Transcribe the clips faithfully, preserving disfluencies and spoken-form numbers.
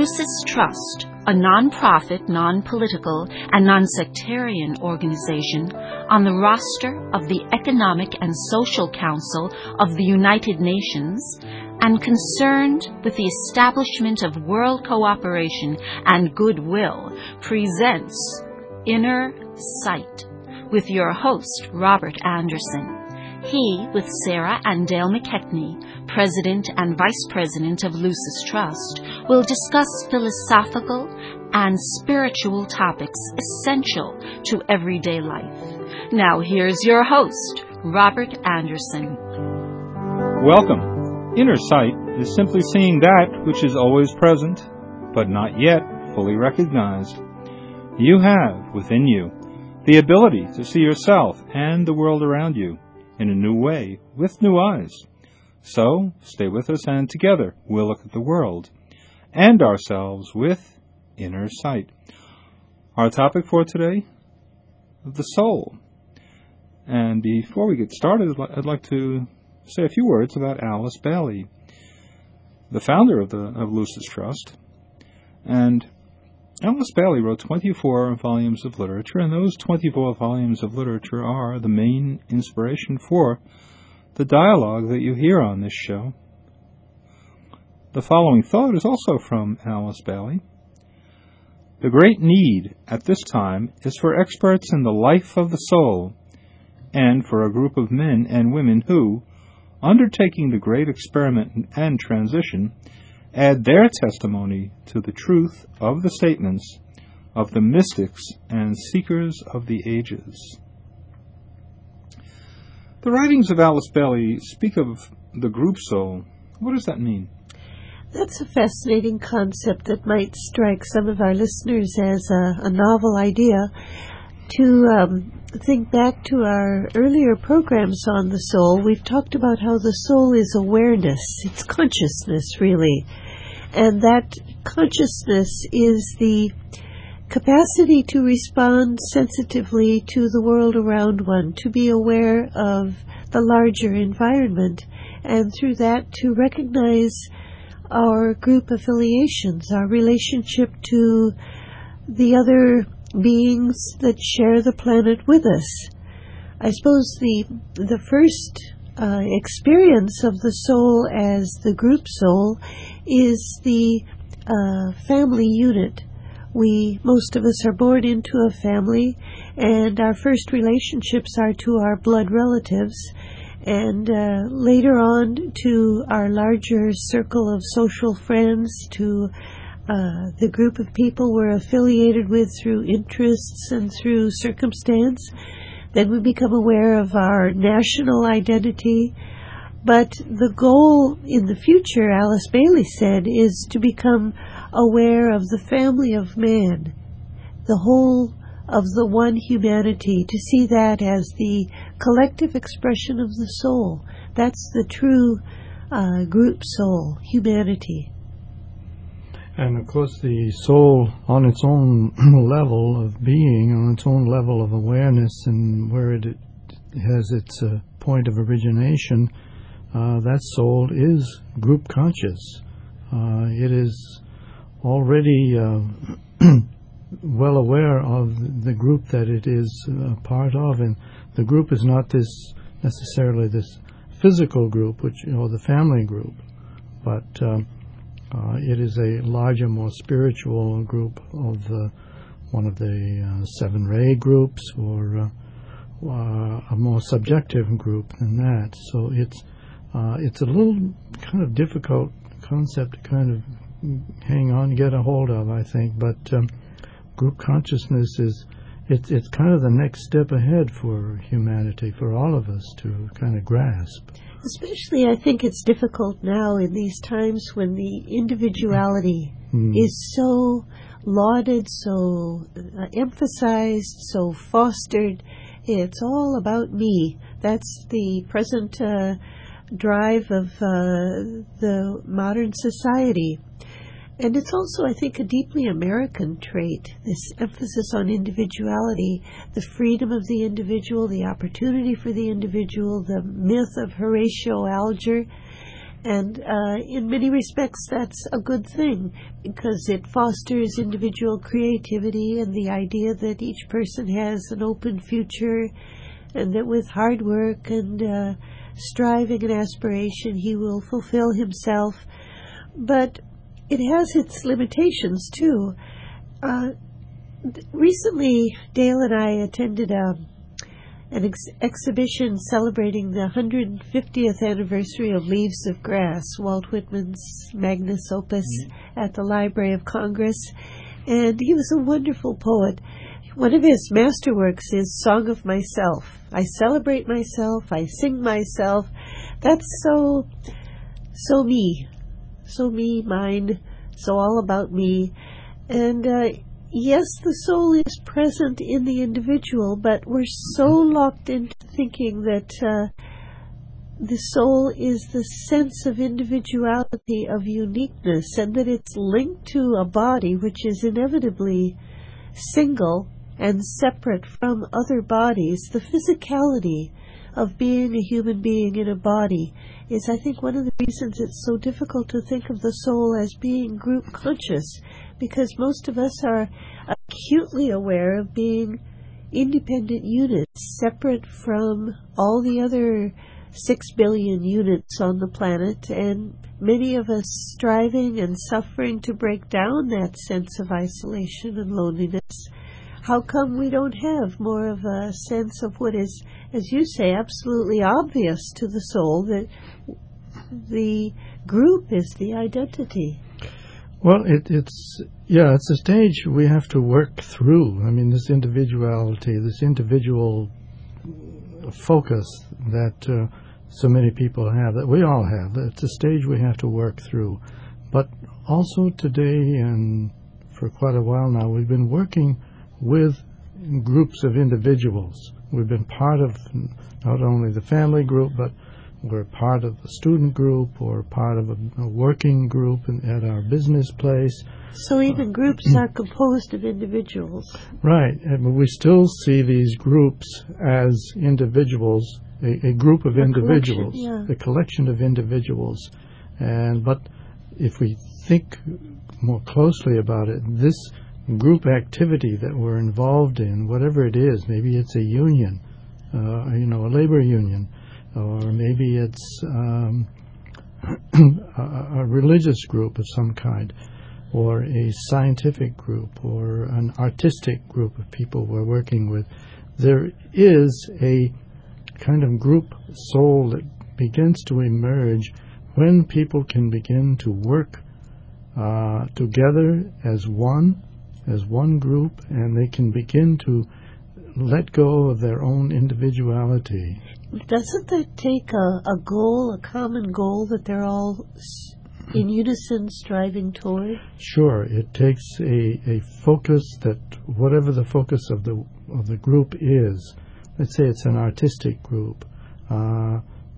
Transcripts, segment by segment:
Lucis Trust, a non-profit, non-political, and non-sectarian organization on the roster of the Economic and Social Council of the United Nations, and concerned with the establishment of world cooperation and goodwill, presents Inner Sight with your host, Robert Anderson. He, with Sarah and Dale McKechnie, President and Vice President of Lucis Trust, will discuss philosophical and spiritual topics essential to everyday life. Now here's your host, Robert Anderson. Welcome. Inner sight is simply seeing that which is always present, but not yet fully recognized. You have, within you, the ability to see yourself and the world around you in a new way, with new eyes. So, stay with us, and together we'll look at the world and ourselves with inner sight. Our topic for today, the soul. And before we get started, I'd like to say a few words about Alice Bailey, the founder of the of Lucis Trust. And Alice Bailey wrote twenty-four volumes of literature, and those twenty-four volumes of literature are the main inspiration for the dialogue that you hear on this show. The following thought is also from Alice Bailey. The great need at this time is for experts in the life of the soul, and for a group of men and women who, undertaking the great experiment and transition, add their testimony to the truth of the statements of the mystics and seekers of the ages. The writings of Alice Bailey speak of the group soul. What does that mean? That's a fascinating concept that might strike some of our listeners as a, a novel idea. To um, think back to our earlier programs on the soul, we've talked about how the soul is awareness. It's consciousness, really. And that consciousness is the capacity to respond sensitively to the world around one, to be aware of the larger environment, and through that to recognize our group affiliations, our relationship to the other beings that share the planet with us. I suppose the the first uh, experience of the soul as the group soul is the uh, family unit. We, most of us are born into a family, and our first relationships are to our blood relatives, and uh, later on to our larger circle of social friends, to uh, the group of people we're affiliated with through interests and through circumstance. Then we become aware of our national identity. But the goal in the future, Alice Bailey said, is to become aware of the family of man, the whole of the one humanity, to see that as the collective expression of the soul. That's the true uh, group soul, humanity. And of course the soul on its own level of being, on its own level of awareness, and where it has its uh, point of origination, uh, that soul is group conscious. Uh, it is already uh, well aware of the group that it is a part of, and the group is not this necessarily this physical group, which, you know, the family group, but uh, uh, it is a larger, more spiritual group of uh, one of the uh, seven ray groups, or uh, uh, a more subjective group than that. So it's uh, it's a little kind of difficult concept to kind of hang on, get a hold of, I think, but um, group consciousness is it's it's kind of the next step ahead for humanity, for all of us to kind of grasp. Especially, I think it's difficult now in these times when the individuality mm. is so lauded, so uh, emphasized, so fostered. It's all about me. That's the present uh, drive of uh, the modern society. And it's also, I think, a deeply American trait, this emphasis on individuality, the freedom of the individual, the opportunity for the individual, the myth of Horatio Alger. And uh, in many respects, that's a good thing because it fosters individual creativity and the idea that each person has an open future and that with hard work and uh, striving and aspiration, he will fulfill himself. But it has its limitations, too. Uh, recently, Dale and I attended a an ex- exhibition celebrating the one hundred fiftieth anniversary of Leaves of Grass, Walt Whitman's magnus opus, mm-hmm. at the Library of Congress. And he was a wonderful poet. One of his masterworks is Song of Myself. I celebrate myself, I sing myself. That's so, so me. So me, mine, so all about me. And uh, yes, the soul is present in the individual, but we're so locked into thinking that uh, the soul is the sense of individuality, of uniqueness, and that it's linked to a body which is inevitably single and separate from other bodies. The physicality of being a human being in a body is, I think, one of the reasons it's so difficult to think of the soul as being group conscious, because most of us are acutely aware of being independent units, separate from all the other six billion units on the planet, and many of us striving and suffering to break down that sense of isolation and loneliness. How come we don't have more of a sense of what is, as you say, absolutely obvious to the soul, that the group is the identity? Well, it, it's, yeah, it's a stage we have to work through. I mean, this individuality, this individual focus that uh, so many people have, that we all have, it's a stage we have to work through. But also today, and for quite a while now, we've been working with groups of individuals. We've been part of not only the family group, but we're part of a student group or part of a, a working group in, at our business place. So even uh, groups are composed of individuals. Right. And we still see these groups as individuals, a, a group of a individuals, collection, yeah. a collection of individuals. And but if we think more closely about it, this group activity that we're involved in, whatever it is, maybe it's a union, uh, you know, a labor union, or maybe it's um, a, a religious group of some kind, or a scientific group, or an artistic group of people we're working with. There is a kind of group soul that begins to emerge when people can begin to work uh, together as one, as one group, and they can begin to let go of their own individuality. Doesn't that take a, a goal, a common goal that they're all in unison striving toward? Sure. It takes a, a focus that whatever the focus of the of the group is, let's say it's an artistic group, uh,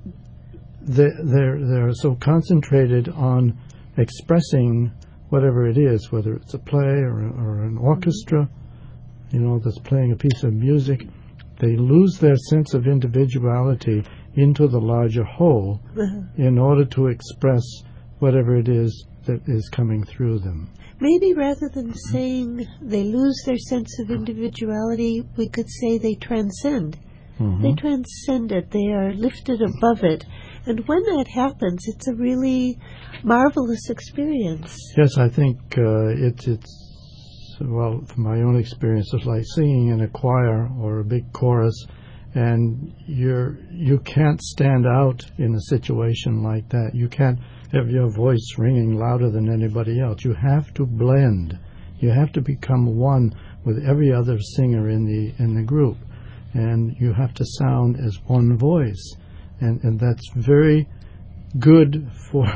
they, they're, they're so concentrated on expressing whatever it is, whether it's a play or, or an orchestra, you know, that's playing a piece of music, they lose their sense of individuality into the larger whole uh-huh. in order to express whatever it is that is coming through them. Maybe rather than saying they lose their sense of individuality, we could say they transcend. Mm-hmm. They transcend it. They are lifted above it. And when that happens, it's a really marvelous experience. Yes, I think uh, it, it's, well, from my own experience, it's like singing in a choir or a big chorus, and you're, you can't stand out in a situation like that. You can't have your voice ringing louder than anybody else. You have to blend. You have to become one with every other singer in the in the group, and you have to sound as one voice, and and that's very good for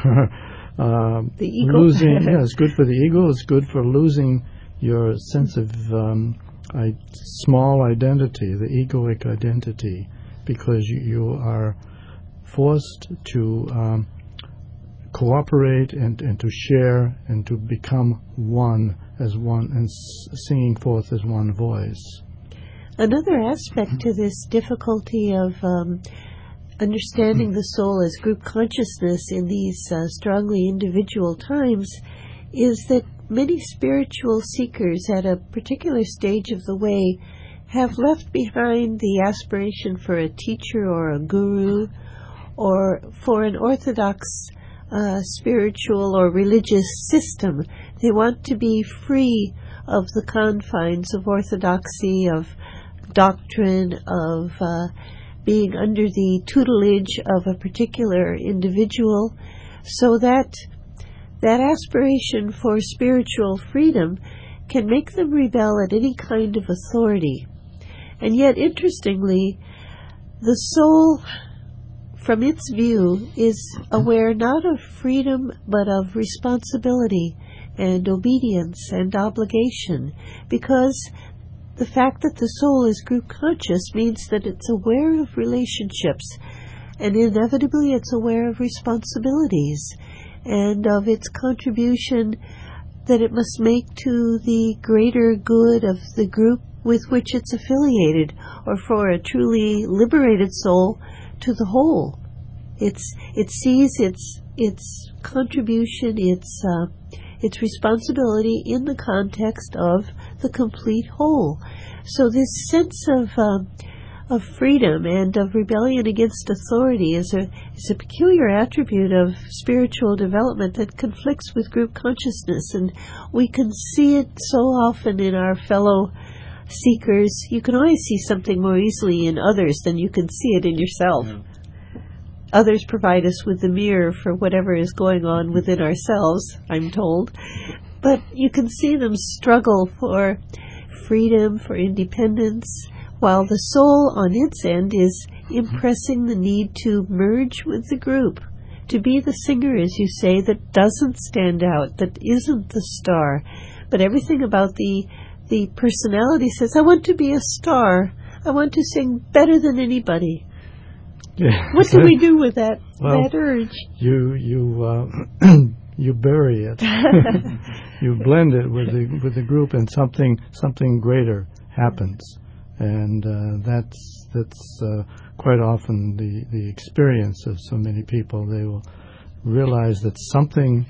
uh, the ego. losing. Yeah, it's good for the ego. It's good for losing your sense of um, I, small identity, the egoic identity, because you, you are forced to um, cooperate and, and to share and to become one as one and s- singing forth as one voice. Another aspect to this difficulty of um, understanding the soul as group consciousness in these uh, strongly individual times is that many spiritual seekers at a particular stage of the way have left behind the aspiration for a teacher or a guru or for an orthodox uh, spiritual or religious system. They want to be free of the confines of orthodoxy, of doctrine, of uh, being under the tutelage of a particular individual, so that that aspiration for spiritual freedom can make them rebel at any kind of authority. And yet, interestingly, the soul, from its view, is aware not of freedom but of responsibility and obedience and obligation, because the fact that the soul is group conscious means that it's aware of relationships, and inevitably it's aware of responsibilities and of its contribution that it must make to the greater good of the group with which it's affiliated, or for a truly liberated soul, to the whole. It's it sees its its contribution, its uh, its responsibility in the context of the complete whole. So this sense of uh, of freedom and of rebellion against authority is a is a peculiar attribute of spiritual development that conflicts with group consciousness, and we can see it so often in our fellow seekers. You can always see something more easily in others than you can see it in yourself. Yeah. Others provide us with the mirror for whatever is going on within ourselves, I'm told. But you can see them struggle for freedom, for independence, while the soul on its end is impressing the need to merge with the group, to be the singer, as you say, that doesn't stand out, that isn't the star. But everything about the the personality says, I want to be a star. I want to sing better than anybody. Yeah. What do we do with that, well, that urge? You you uh, you bury it. You blend it with the with the group, and something something greater happens, and uh, that's that's uh, quite often the the experience of so many people. They will realize that something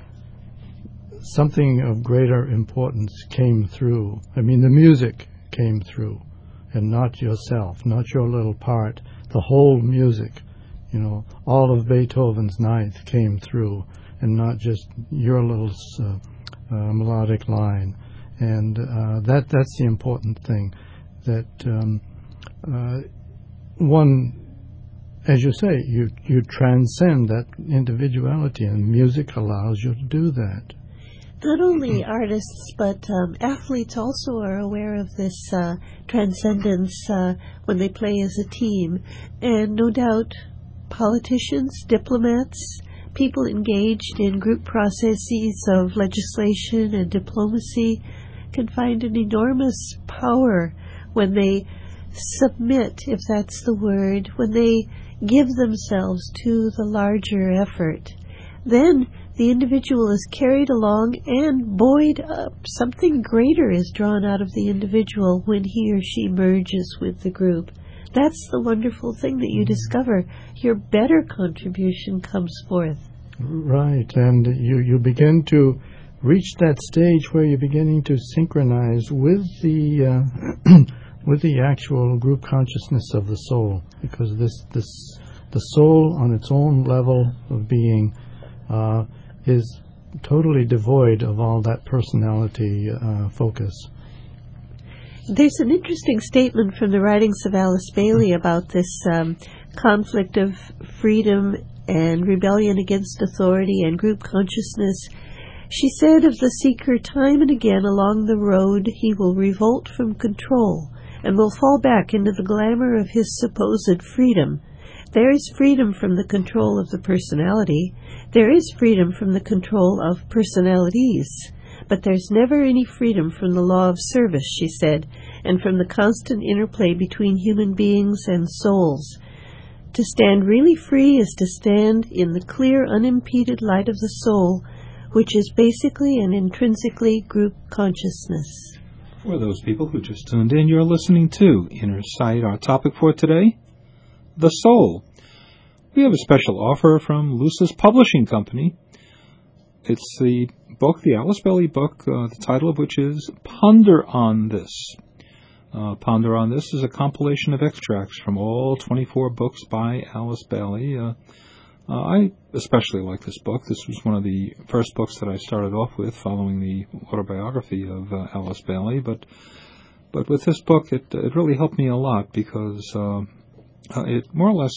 something of greater importance came through. I mean, the music came through, and not yourself, not your little part. The whole music, you know, all of Beethoven's Ninth came through, and not just your little uh, uh, melodic line. And uh, that that's the important thing, that um, uh, one, as you say, you, you transcend that individuality, and music allows you to do that. Not only artists, but um, athletes also are aware of this uh, transcendence uh, when they play as a team. And no doubt politicians, diplomats, people engaged in group processes of legislation and diplomacy can find an enormous power when they submit, if that's the word, when they give themselves to the larger effort. Then the individual is carried along, and buoyed up. Something greater is drawn out of the individual when he or she merges with the group. That's the wonderful thing that you discover. Your better contribution comes forth. Right, and you, you begin to reach that stage where you're beginning to synchronize with the uh, with the actual group consciousness of the soul, because this this the soul on its own level of being uh, is totally devoid of all that personality uh, focus. There's an interesting statement from the writings of Alice Bailey about this um, conflict of freedom and rebellion against authority and group consciousness. She said of the seeker, time and again along the road he will revolt from control and will fall back into the glamour of his supposed freedom. There is freedom from the control of the personality. There is freedom from the control of personalities. But there's never any freedom from the law of service, she said, and from the constant interplay between human beings and souls. To stand really free is to stand in the clear, unimpeded light of the soul, which is basically and intrinsically group consciousness. For those people who just tuned in, you're listening to Inner Sight. Our topic for today, the soul. we have a special offer from Lucis Publishing Company. It's the book, the Alice Bailey book, uh, the title of which is Ponder on This. Uh, Ponder on This is a compilation of extracts from all twenty-four books by Alice Bailey. Uh, uh, I especially like this book. This was one of the first books that I started off with following the autobiography of uh, Alice Bailey. But but with this book, it it really helped me a lot because uh, uh, it more or less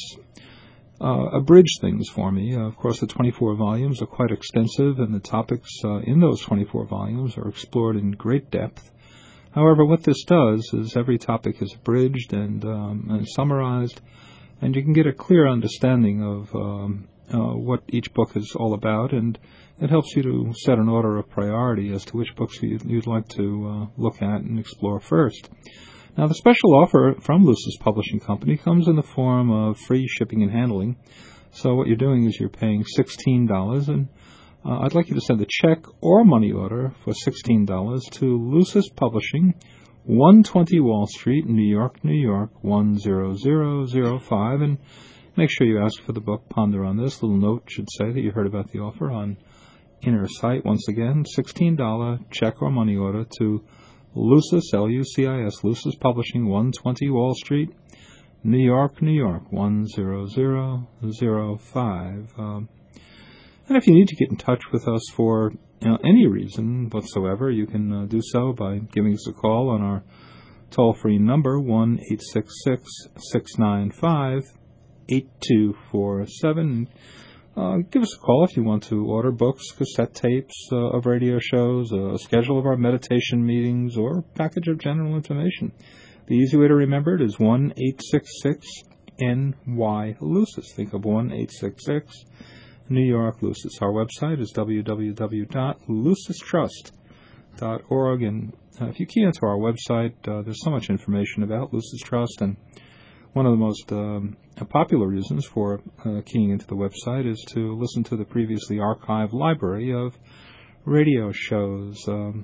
uh, abridged things for me. Uh, of course, the twenty-four volumes are quite extensive, and the topics uh, in those twenty-four volumes are explored in great depth. However, what this does is every topic is abridged and, um, and summarized, and you can get a clear understanding of um, uh, what each book is all about, and it helps you to set an order of priority as to which books you'd, you'd like to uh, look at and explore first. Now, the special offer from Lucis Publishing Company comes in the form of free shipping and handling. So what you're doing is you're paying sixteen dollars, and Uh, I'd like you to send a check or money order for sixteen dollars to Lucis Publishing, one twenty Wall Street, New York, New York, one zero zero zero five, and make sure you ask for the book Ponder on This. Little note should say that you heard about the offer on inner site. Once again, sixteen dollars check or money order to Lucis, L U C I S, Lucis Publishing, one twenty Wall Street, New York, New York, one zero zero zero five. Um, And if you need to get in touch with us for you know, any reason whatsoever, you can uh, do so by giving us a call on our toll-free number, one eight six six, six nine five, eight two four seven. Uh, give us a call if you want to order books, cassette tapes uh, of radio shows, a schedule of our meditation meetings, or a package of general information. The easy way to remember it is one eight six six N Y Lucis. Think of one eight six six New York Lucis. Our website is w w w dot lucis trust dot org, and uh, if you key into our website, uh, there's so much information about Lucis Trust, and one of the most um, popular reasons for uh, keying into the website is to listen to the previously archived library of radio shows. Um,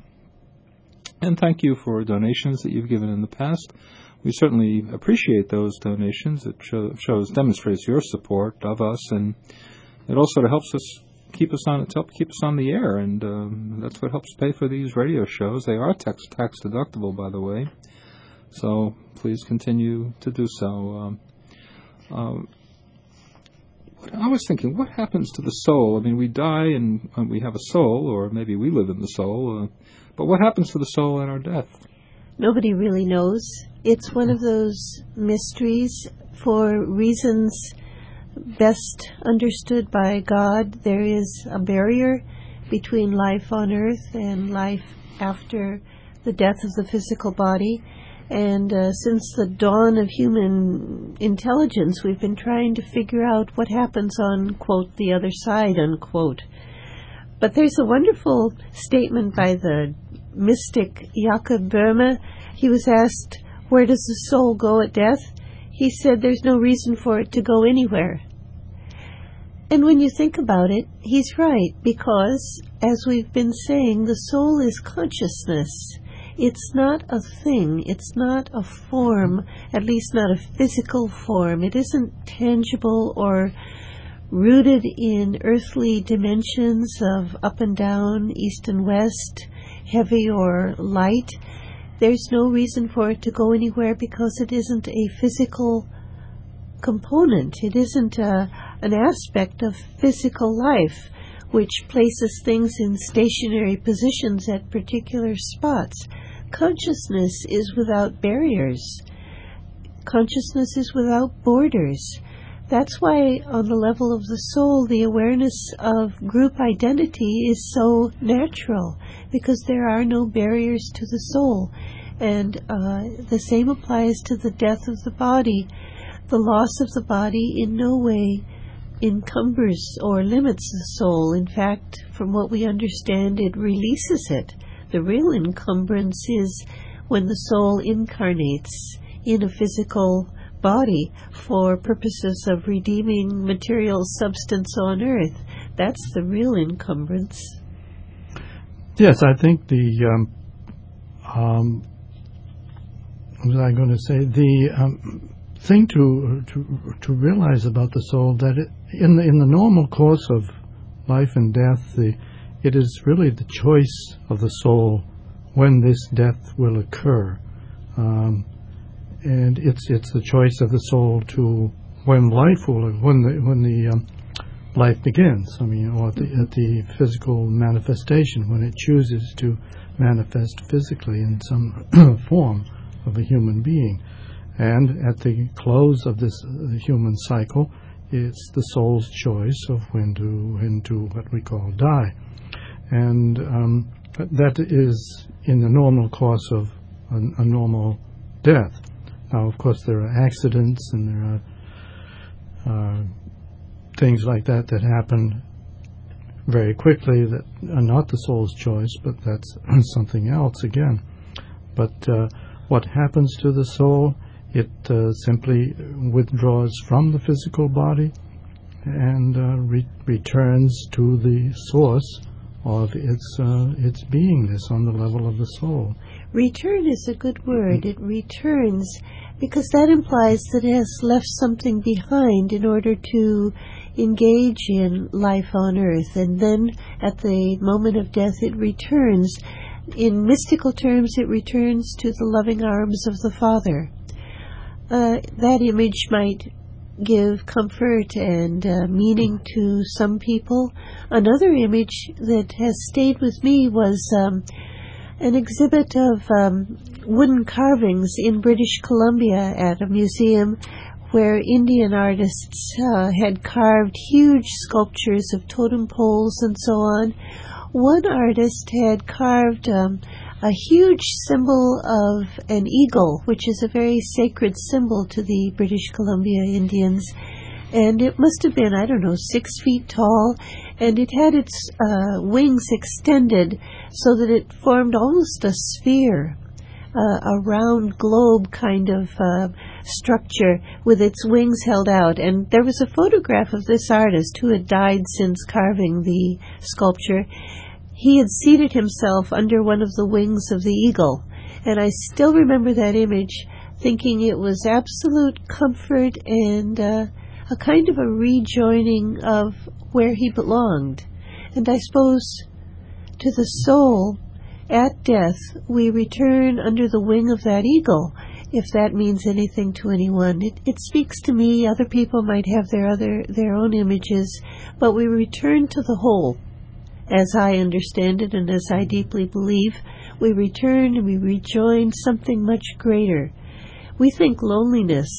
and thank you for donations that you've given in the past. We certainly appreciate those donations. It show, shows demonstrates your support of us, and it also helps us keep us on. It helps keep us on the air, and um, that's what helps pay for these radio shows. They are tax tax deductible, by the way. So please continue to do so. Um, um, I was thinking, what happens to the soul? I mean, we die and, and we have a soul, or maybe we live in the soul. Uh, but what happens to the soul at our death? Nobody really knows. It's one of those mysteries for reasons best understood by God. There is a barrier between life on earth and life after the death of the physical body. And uh, since the dawn of human intelligence, we've been trying to figure out what happens on, quote, the other side, unquote. But there's a wonderful statement by the mystic Jakob Böhme. He was asked, where does the soul go at death? He said there's no reason for it to go anywhere. And when you think about it, he's right, because, as we've been saying, the soul is consciousness. It's not a thing. It's not a form, at least not a physical form. It isn't tangible or rooted in earthly dimensions of up and down, east and west, heavy or light. There's no reason for it to go anywhere because it isn't a physical component. It isn't a, an aspect of physical life which places things in stationary positions at particular spots. Consciousness is without barriers. Consciousness is without borders. That's why on the level of the soul, the awareness of group identity is so natural, because there are no barriers to the soul. And uh, the same applies to the death of the body. The loss of the body in no way encumbers or limits the soul. In fact, from what we understand, it releases it. The real encumbrance is when the soul incarnates in a physical body for purposes of redeeming material substance on earth. That's the real encumbrance. Yes, I think the, um, um, what was I going to say? The um, thing to to to realize about the soul that it, in the in the normal course of life and death, the it is really the choice of the soul when this death will occur, um, and it's it's the choice of the soul to when life will when the when the um, life begins. I mean, or at the, at the physical manifestation, when it chooses to manifest physically in some form of a human being. And at the close of this uh, human cycle, it's the soul's choice of when to when to what we call die. And um, that is in the normal course of a, a normal death. Now, of course, there are accidents and there are uh, things like that that happen very quickly that are not the soul's choice, but that's something else again. But uh, what happens to the soul, it uh, simply withdraws from the physical body and uh, re- returns to the source of its uh, its beingness on the level of the soul. Return is a good word. It returns because that implies that it has left something behind in order to engage in life on earth. And then at the moment of death, it returns. In mystical terms, it returns to the loving arms of the Father. Uh, that image might give comfort and uh, meaning to some people. Another image that has stayed with me was um, an exhibit of um, wooden carvings in British Columbia at a museum where Indian artists uh, had carved huge sculptures of totem poles and so on. One artist had carved um, a huge symbol of an eagle, which is a very sacred symbol to the British Columbia Indians. And it must have been, I don't know, six feet tall, and it had its uh, wings extended so that it formed almost a sphere, uh, a round globe kind of uh, structure with its wings held out. And there was a photograph of this artist who had died since carving the sculpture. He had seated himself under one of the wings of the eagle, and I still remember that image, thinking it was absolute comfort and uh, a kind of a rejoining of where he belonged. And I suppose to the soul, at death, we return under the wing of that eagle, if that means anything to anyone. It, it speaks to me. Other people might have their other their own images, but we return to the whole. As I understand it and as I deeply believe, we return and we rejoin something much greater. We think loneliness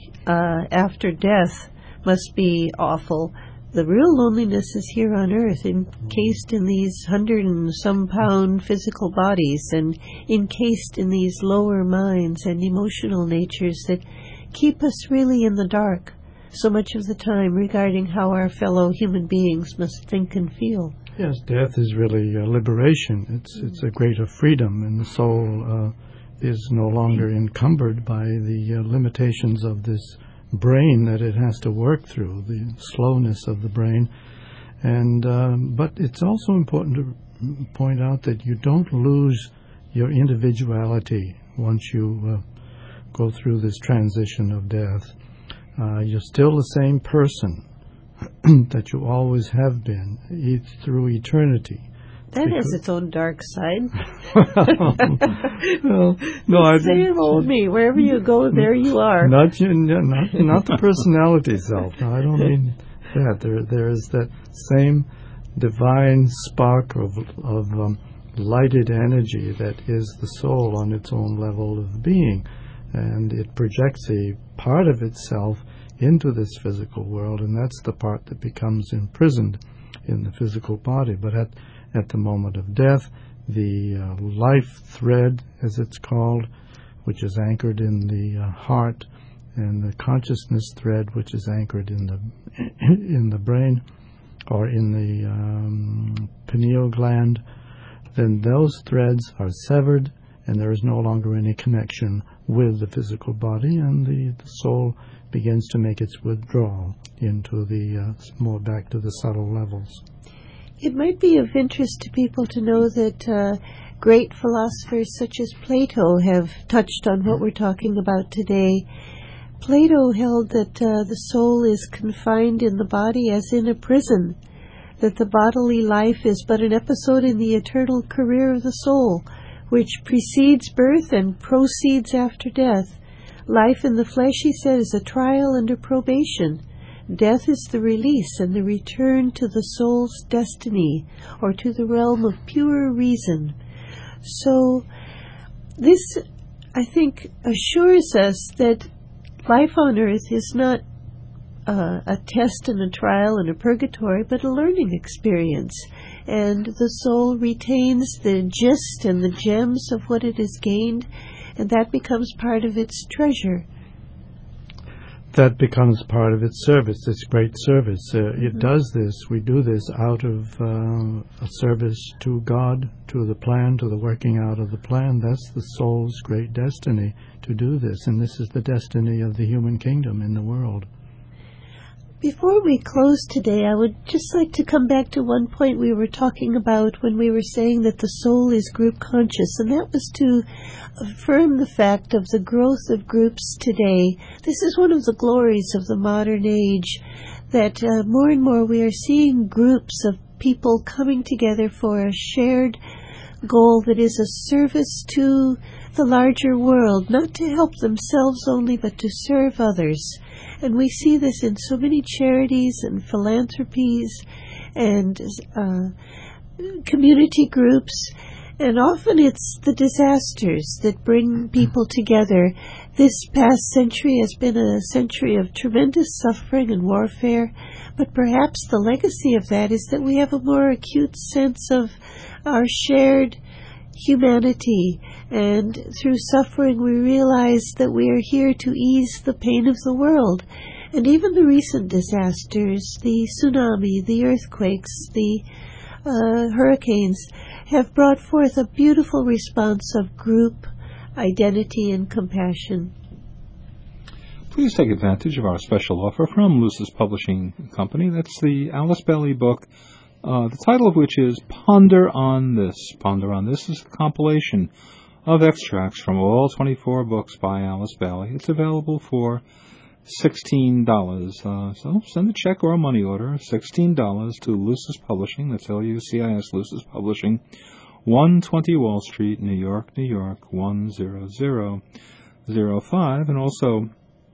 uh, after death must be awful. The real loneliness is here on earth, encased in these hundred and some pound physical bodies and encased in these lower minds and emotional natures that keep us really in the dark so much of the time regarding how our fellow human beings must think and feel. Yes, death is really a liberation. It's it's a greater freedom, and the soul uh, is no longer encumbered by the uh, limitations of this brain that it has to work through, the slowness of the brain. And um, but it's also important to point out that you don't lose your individuality once you uh, go through this transition of death. Uh, you're still the same person that you always have been e- through eternity. That because has its own dark side. well, no, I same old me. Wherever you go, there you are. Not you, not not the personality self. No, I don't mean that. There, there is that same divine spark of of um, lighted energy that is the soul on its own level of being, and it projects a part of itself into this physical world, and that's the part that becomes imprisoned in the physical body. But at at the moment of death, the uh, life thread, as it's called, which is anchored in the uh, heart, and the consciousness thread, which is anchored in the in the brain or in the um, pineal gland, then those threads are severed, and there is no longer any connection with the physical body, and the, the soul begins to make its withdrawal into the uh, more back to the subtle levels. It might be of interest to people to know that uh, great philosophers such as Plato have touched on what we're talking about today. Plato held that uh, the soul is confined in the body as in a prison, that the bodily life is but an episode in the eternal career of the soul, which precedes birth and proceeds after death. Life in the flesh, he said, is a trial under probation. Death is the release and the return to the soul's destiny, or to the realm of pure reason. So this, I think, assures us that life on earth is not uh, a test and a trial and a purgatory, but a learning experience. And the soul retains the gist and the gems of what it has gained, and that becomes part of its treasure. That becomes part of its service, its great service. Uh, Mm-hmm. It does this, we do this out of uh, a service to God, to the plan, to the working out of the plan. That's the soul's great destiny, to do this. And this is the destiny of the human kingdom in the world. Before we close today, I would just like to come back to one point we were talking about when we were saying that the soul is group conscious, and that was to affirm the fact of the growth of groups today. This is one of the glories of the modern age, that uh, more and more we are seeing groups of people coming together for a shared goal that is a service to the larger world, not to help themselves only, but to serve others. And we see this in so many charities and philanthropies and uh, community groups. And often it's the disasters that bring people together. This past century has been a century of tremendous suffering and warfare, but perhaps the legacy of that is that we have a more acute sense of our shared humanity, and through suffering we realize that we are here to ease the pain of the world. And even the recent disasters, the tsunami, the earthquakes, the uh, hurricanes, have brought forth a beautiful response of group identity and compassion. Please take advantage of our special offer from Lucis Publishing Company. That's the Alice Bailey book, Uh, the title of which is Ponder on This. Ponder on This is a compilation of extracts from all twenty-four books by Alice Bailey. It's available for sixteen dollars. Uh, so send a check or a money order, sixteen dollars, to Lucis Publishing. That's L U C I S, Lucis Publishing, one twenty Wall Street, New York, New York, one zero zero zero five. And also,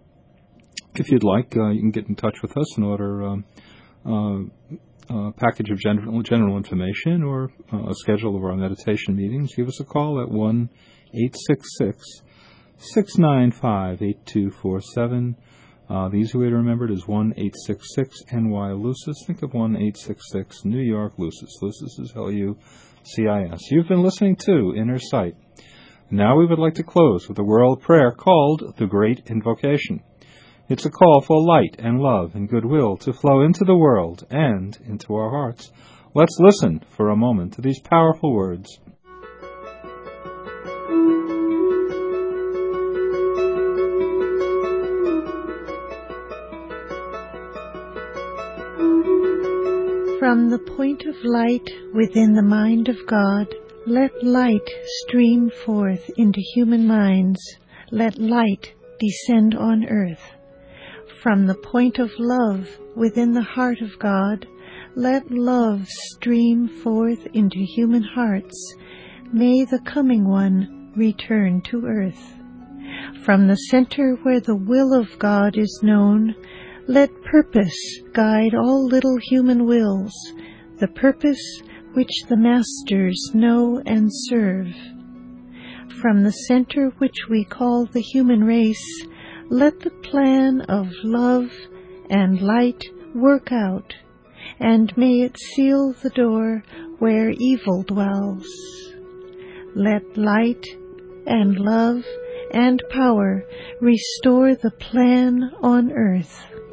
if you'd like, uh, you can get in touch with us and order um, uh, a package of general, general information or uh, a schedule of our meditation meetings. Give us a call at one eight six six, six nine five, eight two four seven. Uh, the easy way to remember it is one eight six six N Y Lucis. Think of one eight six six New York Lucis. Lucis is L U C I S. You've been listening to Inner Sight. Now we would like to close with a world prayer called the Great Invocation. It's a call for light and love and goodwill to flow into the world and into our hearts. Let's listen for a moment to these powerful words. From the point of light within the mind of God, let light stream forth into human minds. Let light descend on earth. From the point of love within the heart of God, let love stream forth into human hearts. May the coming one return to earth. From the center where the will of God is known, let purpose guide all little human wills, the purpose which the masters know and serve. From the center which we call the human race, let the plan of love and light work out, and may it seal the door where evil dwells. Let light and love and power restore the plan on earth.